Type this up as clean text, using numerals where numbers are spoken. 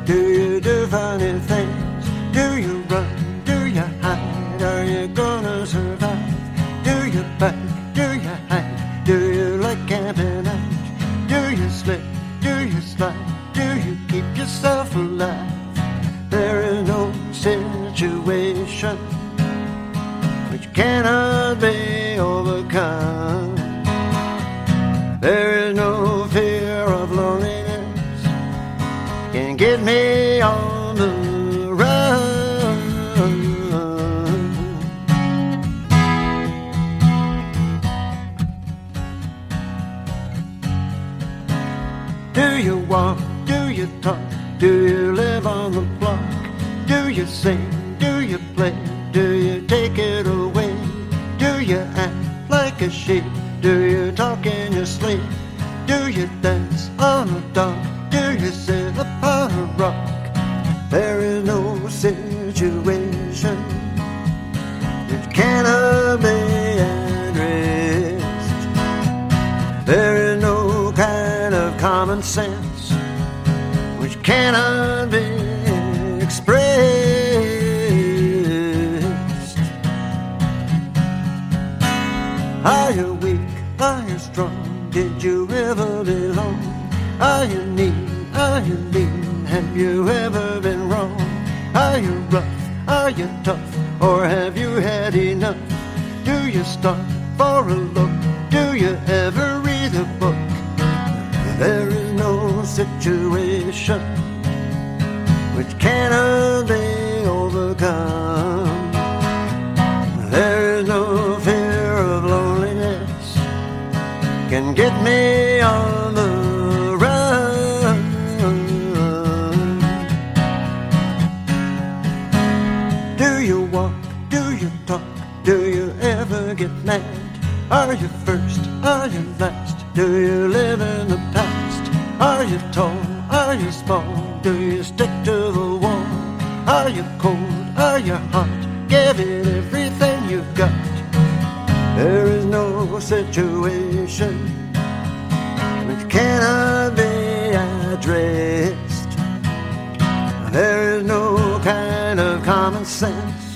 Do you do funny things? Do you run? Do you hide? Are you gonna survive? Do you bite? Do you hide? Do you like camping out? Do you slip? Do you slide? Do you keep yourself alive? There is no situation which cannot be overcome. There is no fear of loneliness can get me on the run. Do you walk? Do you talk? Do you live on the block? Do you sing? Do you play? Do you take it away? Do you act like a sheep? Do you talk in your sleep? Do you dance on a dock? Do you sit upon a rock? There is no situation which cannot be addressed. There is no kind of common sense which cannot be expressed. Are you weak? Are you strong? Did you ever belong? Are you neat? Are you lean? Have you ever been wrong? Are you rough? Are you tough? Or have you had enough? Do you stop for a look? Do you ever read a book? There is no situation which cannot be overcome. There is no fear of loneliness can get me on the run. Do you walk? Do you talk? Do you ever get mad? Are you first? Are you last? Do you live in the past? Are you tall? Are you small? Do you stick to the wall? Are you cold? Are you hot? Give it everything you've got. There is no situation which cannot be addressed. There is no kind of common sense